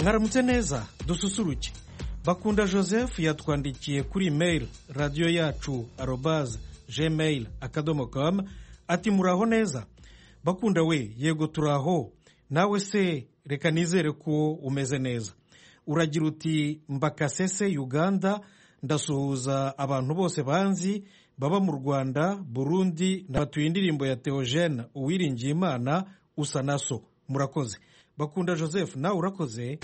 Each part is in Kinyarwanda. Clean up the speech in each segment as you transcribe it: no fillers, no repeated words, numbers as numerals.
mwaramutse neza dususuruke. Bakunda Joseph yatwandikiye kuri email radio yacu @gmail.com ati muraho neza. Bakunda we, yego turaho, nawe se reka nizere ko umeze neza. Uragira uti Mbakasese Uganda, ndasuhuza abantu bose banzi baba mu Rwanda, Burundi, n'abatuye indirimbo ya Theogene Uwiringiyimana usa naso. Murakoze. Bakunda Joseph, nawe urakoze.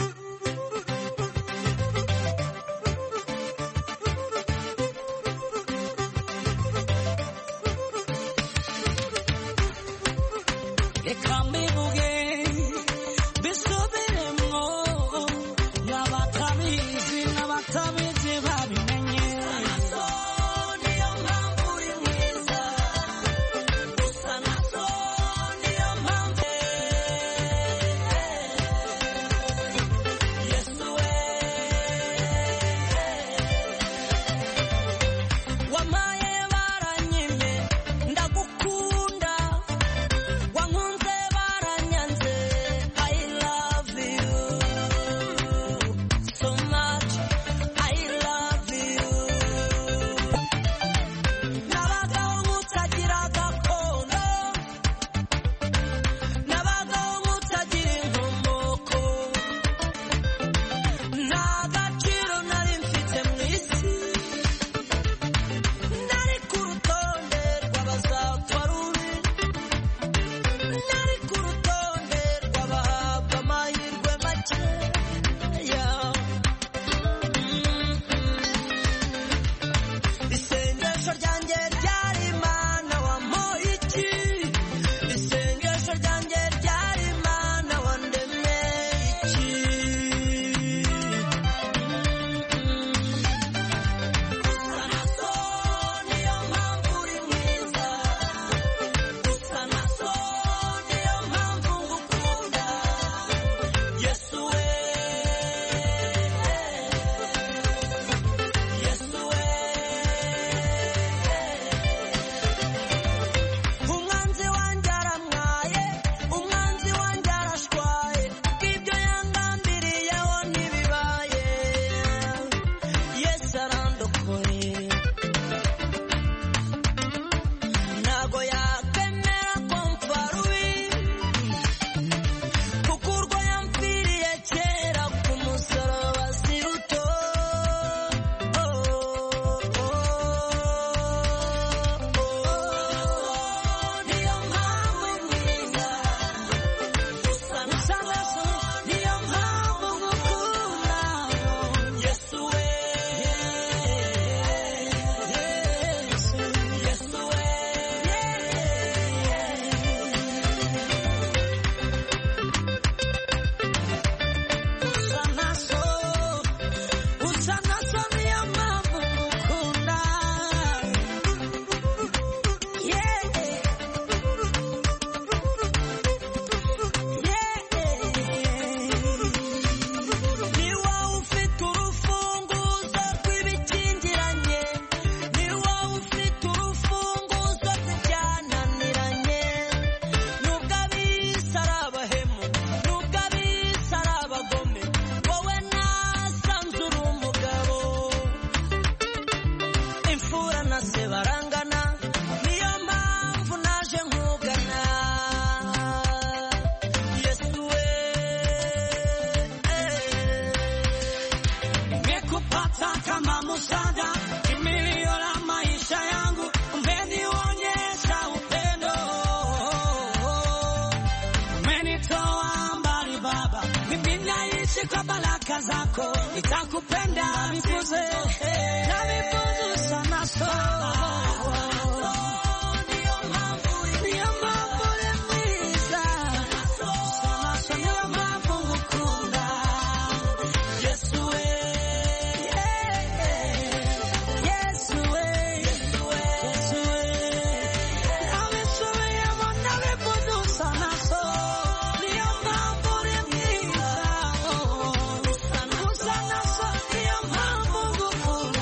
Usa naso, niyo mpamvu ngukunda.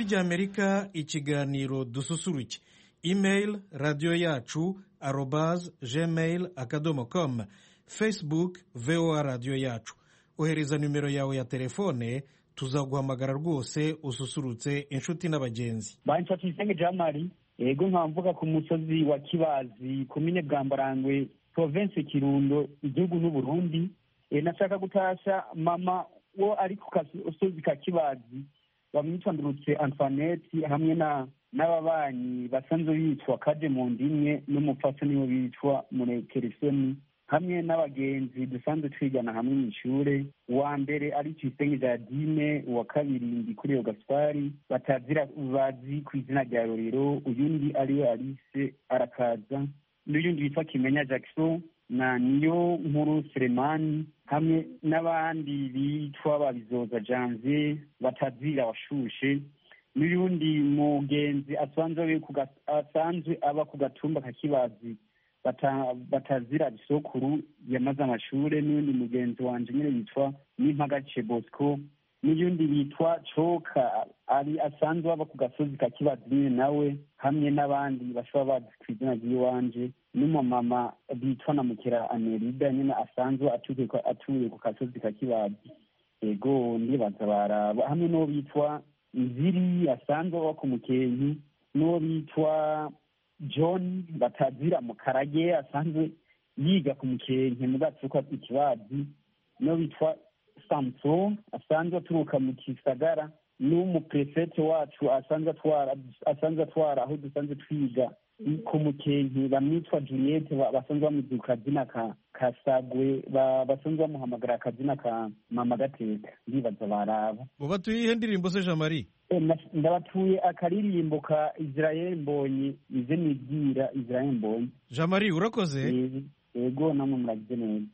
ry'amerika ikiganiro dususuruke, email radiyo yacu @gmail.com, facebook voa radiyo yacu. Ohereza nimero yawe ya telefone tuzaguhamagara rwose ususurutse inshuti n'abagenzi. Banca Tuyisenge Jamari, yego nkamvuga ku musozi wa Kibazi, komine Bwambarangwe, province Kirundo, igihugu n'u Burundi. Nashaka gutasha mama wo ari ku kasozi ka Kibazi bamwitwa Ndurutse Antoinette hamwe n'ababanyi basanzwe bitwa Kaje mu ndimwe n'umupfasoni niwe bitwa Murekeresoni, hamwe n'abagenzi dusanzwe twigana hamwe mu ishure. Uwa mbere ari Tuyisenge Jadine, uwa kabiri Ndikuriyo Gaspari batazira bazi ku izina rya Rorero, uyundi ariwe Alice Arakaza, n'uyundi witwa Kimenya Jackson na Niyo Nkuru Selemani, hamwe n'abandi bitwa Babizoza Janvier batazira Washushe, n'uyundi mugenzi asanzwe aba ku gatumba ka Kibazi batazira Bisokuru yamaze amashure, n'undi mugenzi wanje nyine yitwa Nimpagace Bosco, n'undi bitwa Coka ari asanzwe aba ku gasozi ka Kibazi nyine nawe, hamwe n'abandi bashobora bazi ku izina ry'iwanje, n'umumama bitwa na Mukera Amerida nyine asanzwe atuye ku gasozi ka Kibazi. Ego ndibaza baraba, hamwe n'uwo bitwa Nziri asanzwe aba ku Mukenke, n'uwo bitwa John batazira Mukarage asanzwe yiga ku Mukenke mu Gatsuka Ikibazi, n'uwo bitwa Samson asanzwe aturuka mu Kisagara, n'umuprefete wacu asanzwe atwara aho dusanzwe twiga ku Mukenke bamwitwa Juliette basanzwe bamuzi ku kazina ka Sagwe, basanzwe bamuhamagara akazina ka Mama Gateka. Ndibaza baraba. Ubatuye ihe ndirimbo se Jean Marie? Ndabatuye akaririmbo ka Israel Mbonyi, ize nibwira Israel Mbonyi. Jean Marie urakoze? Yego namwe muragize neza.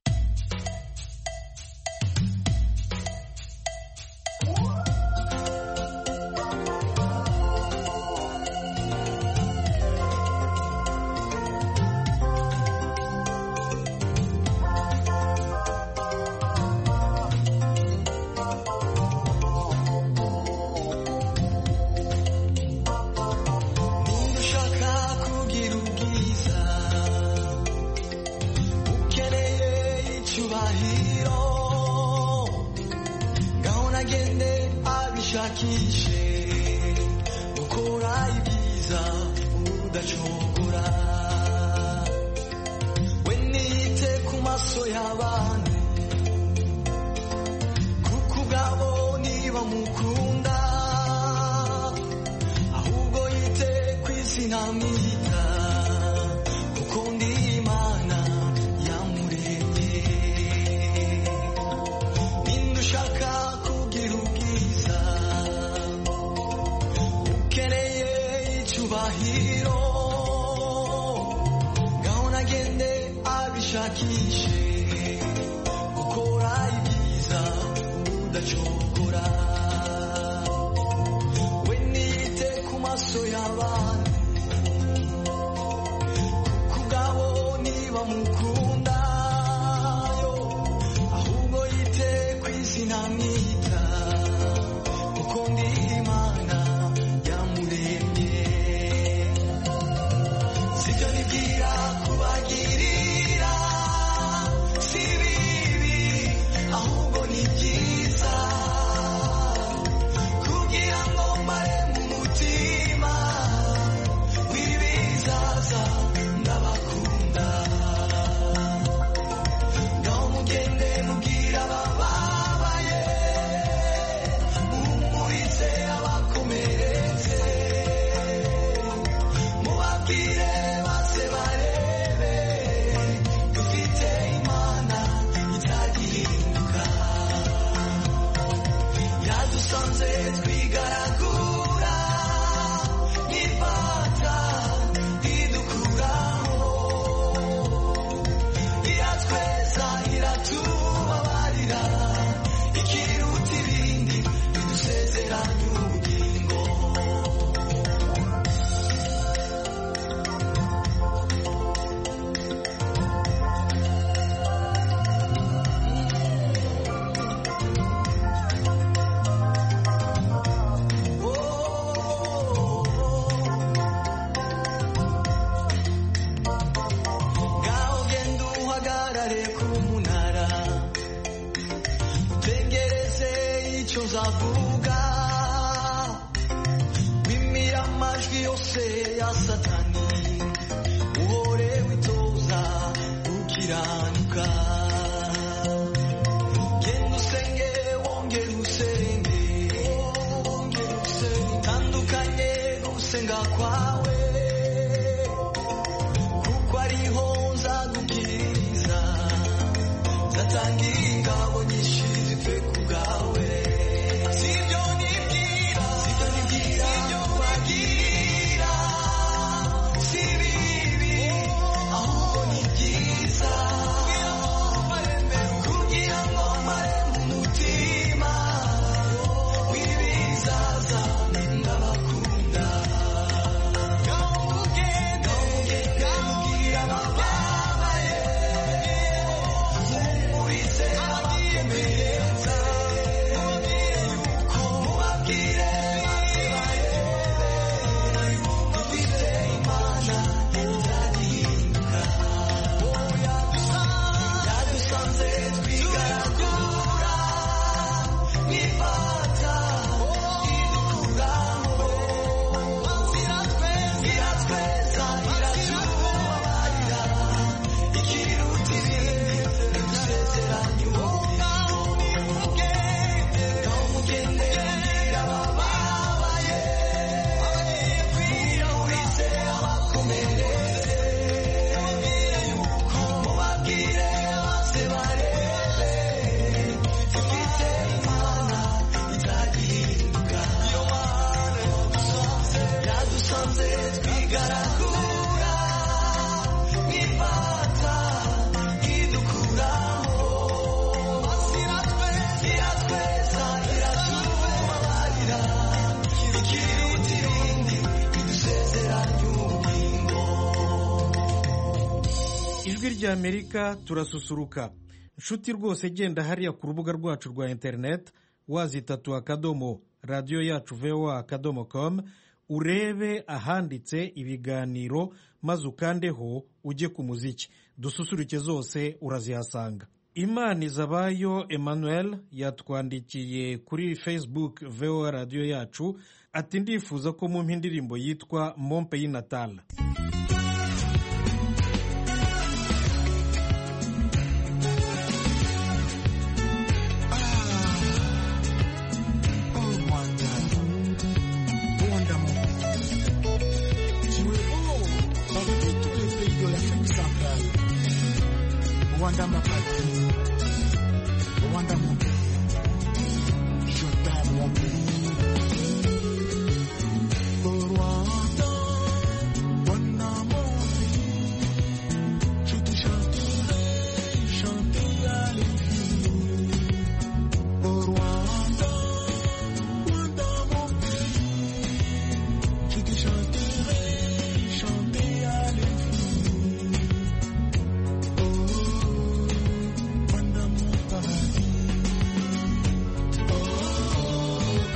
bavuga bimira amajwi yose ya satani uhore witoza gukiranuka genda usenge wongere usenge tandukanye gusenga kwawe kuko ariho nzagukiriza nzatangira ingabo nyinshi zipfe ku bwawe sibyo nibwira sibyo bagira si bibi ahubwo ni byiza kugira ngo mare mu mutima w'ibizaza ndabakunda gahugende gahubwira ababaye mubise abakomereza mubabwire yuko mubabwire dufite imana izagihinduka yadusanze twigaragura n'ifata idukuraho iratweza iratubabarira ikiruta ibindi idusezeranya umugende mbwira abababaye wiyahurize abakomereze mubabwire maze barebe dufite imana izagihinduka yadusanze twigaragura n'ifata idukuraho iratweza iratubabarira ikiruta ibindi idusezeranya ubugingo. ijwi ry'amerika turasusuruka nshuti rwose genda hariya ku rubuga rwacu rwa interineti wazitatu akadomo radiyo yacu voa akadomo com urebe ahanditse ibiganiro maze ukandeho ujye ku muziki dususuruke zose urazihasanga. Imana Izabayo Emmanuel yatwandikiye kuri Facebook voa radiyo yacu ati ndifuza ko mumpa indirimbo yitwa Mon Pays Natal. Rwanda ma patrie, Rwanda mon pays, je t'aime mon pays. Oh Rwanda, Rwanda mon pays, je te chanterai, chanter à l'infini. Oh Rwanda, Rwanda mon pays, je te chanterai, chanter à l'infini. Rwanda mon paradis, oh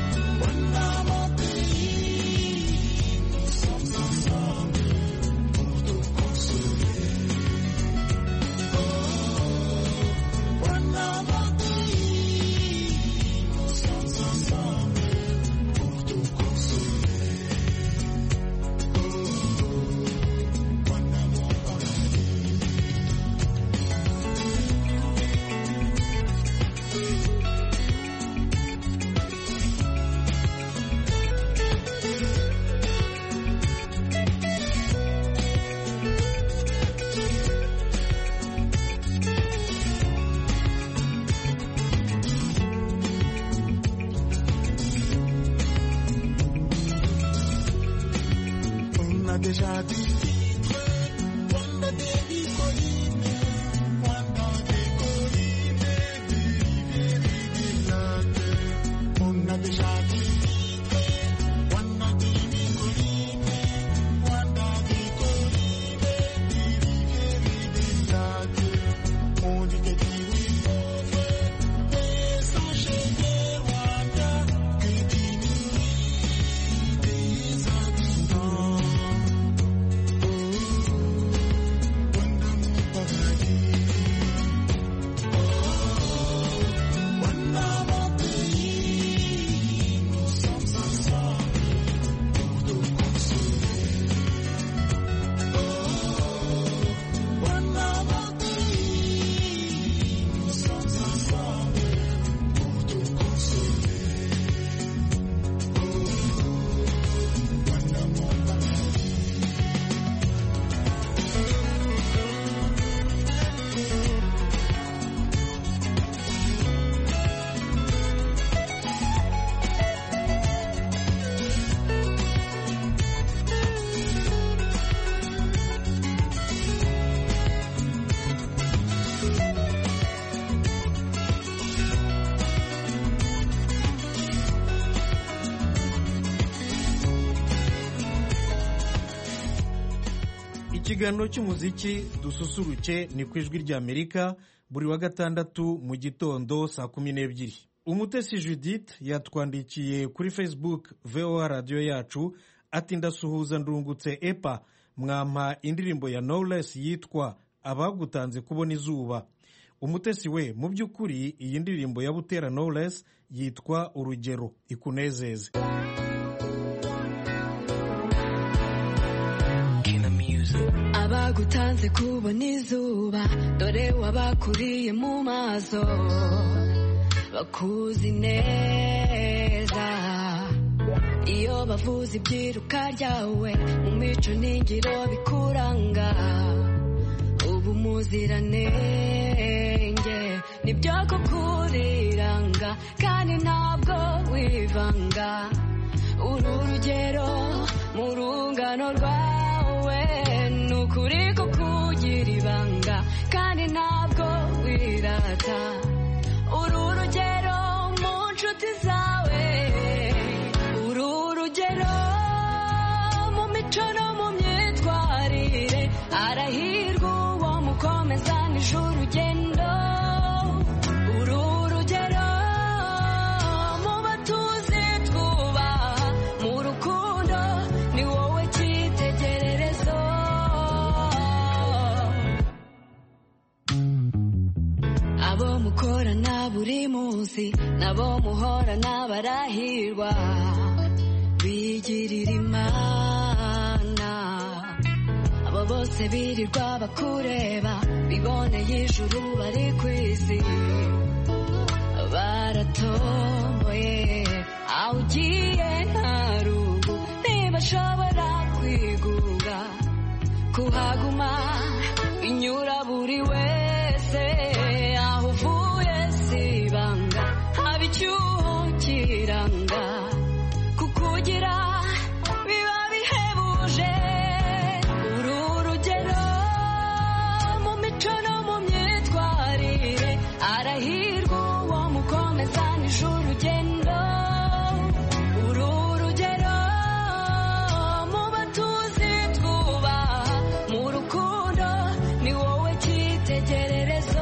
ikiganiro cy'umuziki dususuruke ni ku ijwi ry'Amerika buri wa gatandatu mu gitondo saa 12. Umutesi Judith yatwandikiye kuri Facebook VOA radio yacu ati ndasuhuza ndungutse epa mwampa indirimbo ya Knowless yitwa abagutanze kubona izuba. Umutesi we mu by'ukuri iyi ndirimbo ya Butera Knowless yitwa Urugero ikunezeze. Abagutanze kubona izuba dore wabakuriye mu maso bakuzi neza iyo bavuze ibyiruka ryawe mu mico n'ingiro bikuranga ubu muziranenge nibyo kukuriranga kandi ntabwo wivanga uru rugero mu rungano rwawe nukuri kukugira ibanga kandi ntabwo wirata uru rugero mu nshuti zawe uru rugero mu mico no mu myitwarire arahirwa uwo mukomezanije urugendo uru rugero mu batuzi twubaha mu rukundo ni wowe cyitegererezo abo mukorana buri munsi nabo muhorana barahirwa bigirira imana abo bose birirwa bakureba biboneye ijuru bari ku isi baratomboye aho ugiye nta rugu ntibashobora kwiguga kuhaguma inyura buri wese aho uvuye si ibanga haba icyuho kiranga kukugira biba bihebuje uru rugero mu mico no mu myitwarire arahirwa uwo mukomezanije urugendo uru rugero mu batuzi twubaha mu rukundo ni wowe cyitegererezo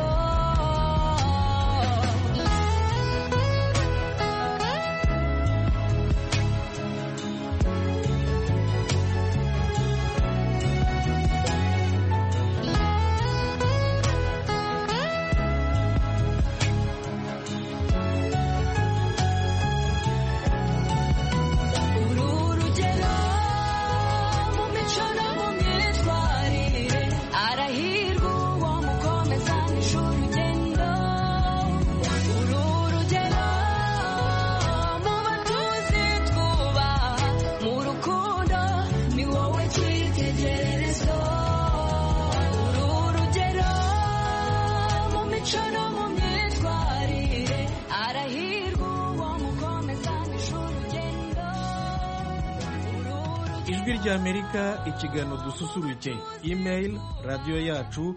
uru rugero mu mico no mu myitwarire arahirwa uwo mukomezanije urugendo uru rugero mu batuzi twubaha mu rukundo ni wowe cyitegererezo uru rugero mu mico no mu myitwarire arahirwa uwo mukomezanije urugendo Ijwi ry'Amerika ikiganiro dususuruke email radio yacu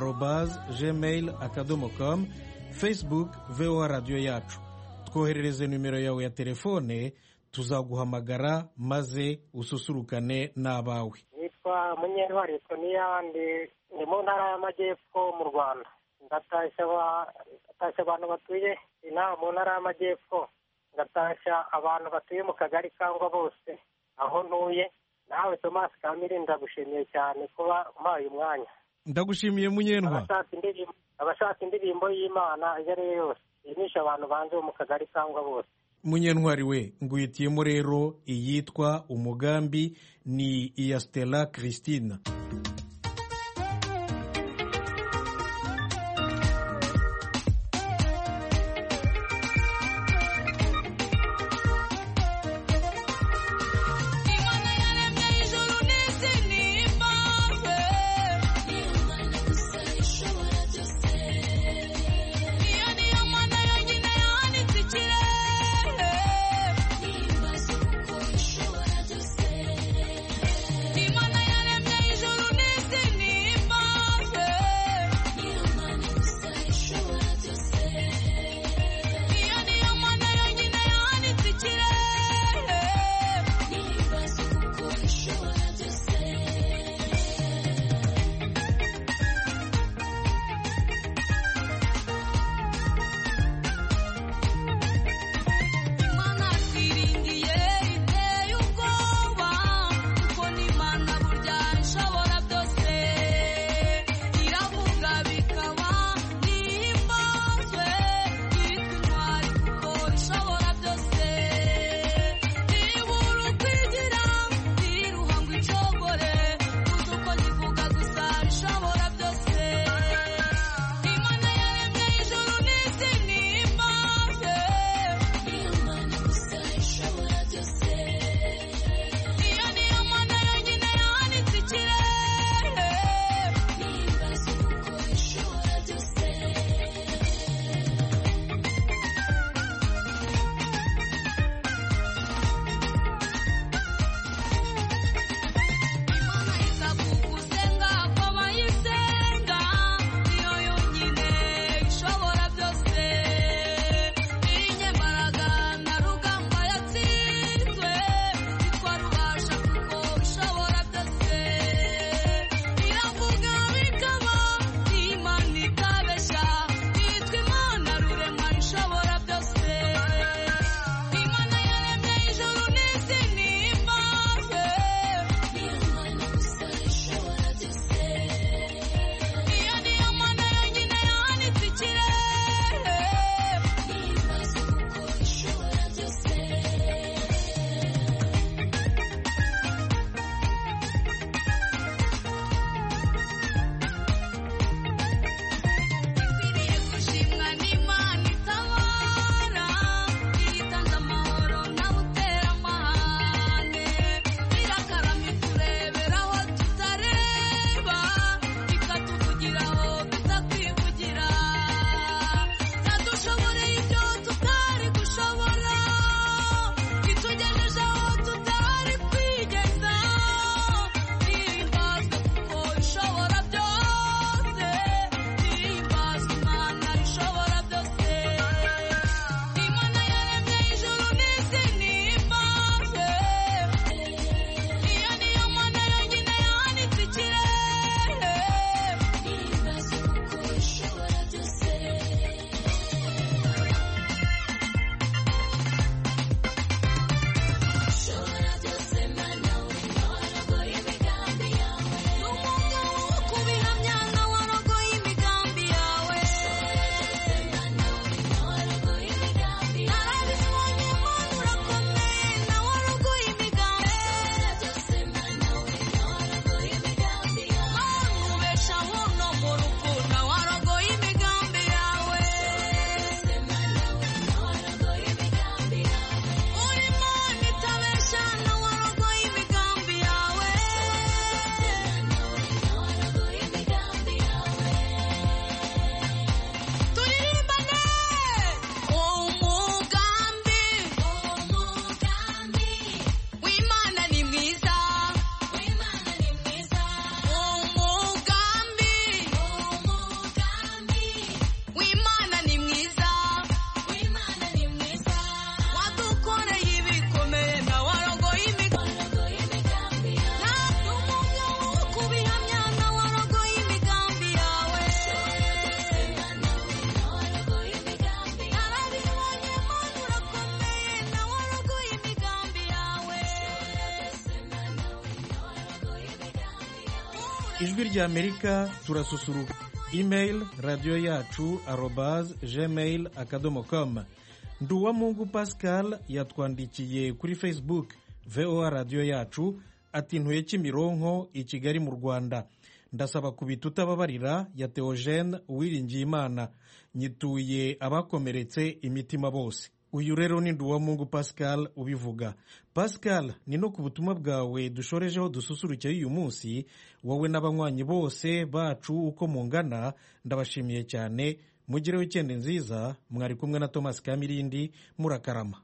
@gmail.com Facebook VOA radio yacu twoherereze numero yawe ya telefone tuzaguhamagara maze ususurukane n'abawe. nitwa Munyentwari Sonia ndi mu ntara y'Amajyepfo mu Rwanda ndatashya abantu batuye inaha mu ntara y'Amajyepfo ndatashya abantu batuye mu kagari kangwa bose aho ntuye nawe Thomas Kamiri ndagushimiye cyane kuba umpaye umwanya Ndagushimiye Munyentwa. abashaka indirimbo y'Imana iyo ari yo yose yinisha abantu banze mu kagari kangwa bose. Munyentwari we nguhitiyemo rero iyitwa Umugambi ni iya Stella Christine. Imana yaremye ijuru ijwi ry'Amerika turasusuruka. Email radio yacu @gmail.com. Nduwamungu Pascal yatwandikiye kuri Facebook VOA radio yacu ati ntuye Kimironko i Kigali mu Rwanda. Ndasaba kubita utababarira ya Theogene Uwiringiyimana. Nyituye abakomeretse imitima bose. Uyu rero ni Nduwamungu Pascal ubivuga. Pascal, ni no ku butumwa bwawe dushorejeho dususurukeye uyu munsi. Wowe n'abanywanyi bose bacu uko mungana ndabashimiye cyane. Mugire weekend nziza. Mwari kumwe na Thomas Kamirindi. Murakarama.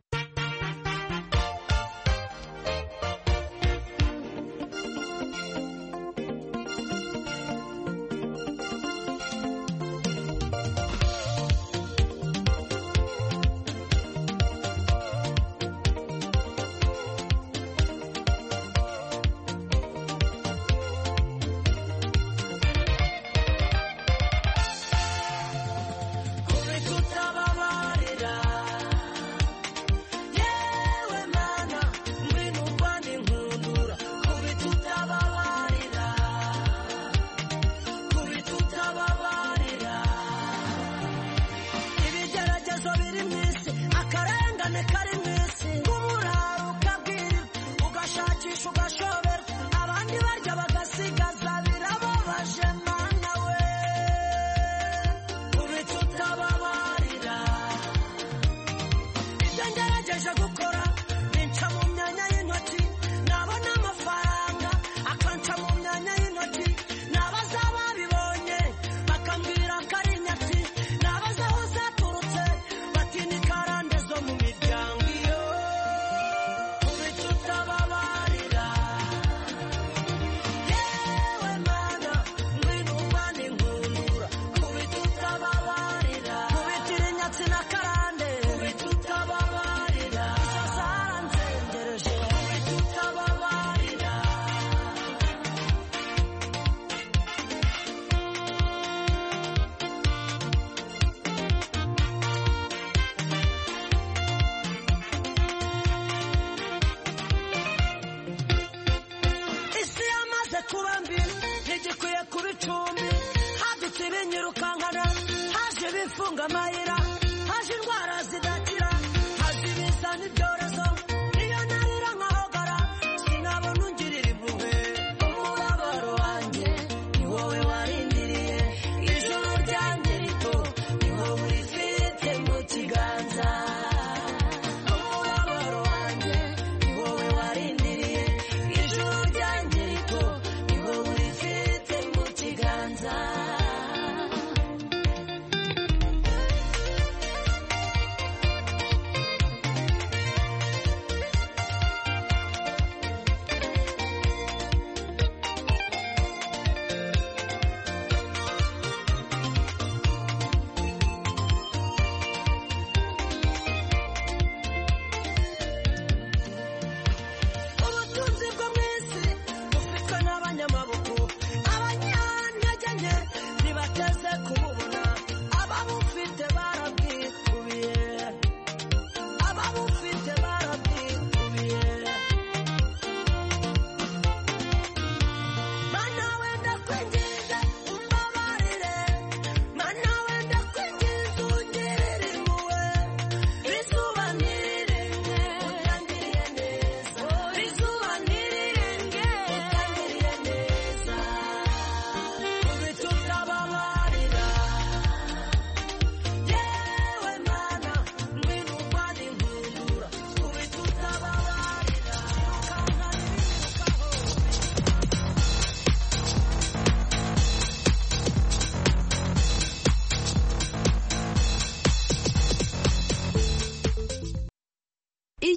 Haje bifunga amayira, haje indwara